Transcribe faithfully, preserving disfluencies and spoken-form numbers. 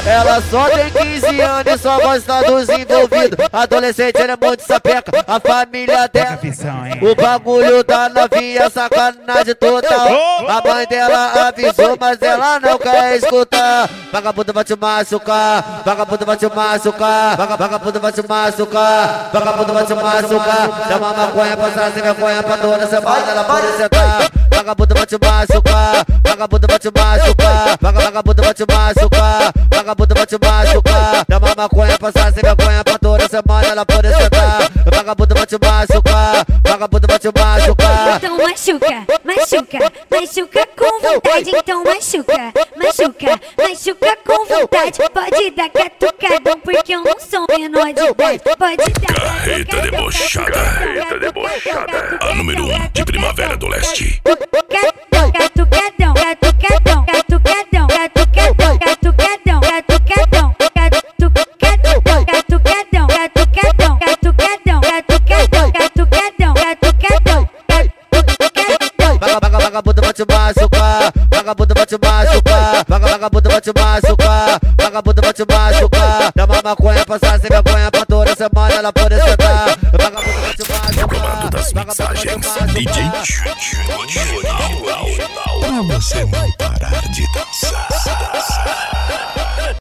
Ela só tem quinze anos e só gosta dos envolvidos. Adolescente, ela é muito sapeca, a família dela. O bagulho da novinha, sacanagem total. A mãe dela avisou, mas ela não quer escutar. Vagabundo vai te machucar, vagabundo vai te machucar, vaga- vagabundo vai te machucar, vagabundo vai te machucar. Chama maconha pra trás, sem vergonha pra toda semana, ela pode sentar. Vagabundo vai te machucar, vagabundo vai te machucar, vaga- vagabundo vai te machucar, vagabundo vai te machucar. Chama maconha pra trás, sem vergonha pra toda semana, ela pode sentar. Vagabundo vai te machucar, vagabundo vai te machucar. Então machuca, machuca, machuca com vontade. Então machuca, machuca, machuca com vontade. Pode dar catucadão porque eu não sou menor de idade. Pode dar Carreta debochada, carreta debochada. A número um de Primavera do Leste. Catucadão, catucadão, catucadão, catucadão, catucadão, catucadão, catucadão, catucadão, catucadão, catucadão, catucadão, catucadão, catucadão, catucadão. Vaga- vaga- Vagabundo vai te machucar, vagabundo vai te machucar, vaga- vagabundo vai te machucar, vagabundo vai te machucar. Chama maconha pra trás, sem vergonha pra toda semana, ela pode sentar. Vagabundo vai te machucar, Comando das vagabundo vai te mixagens, machucar. D J Original. Pra você não parar de dançar.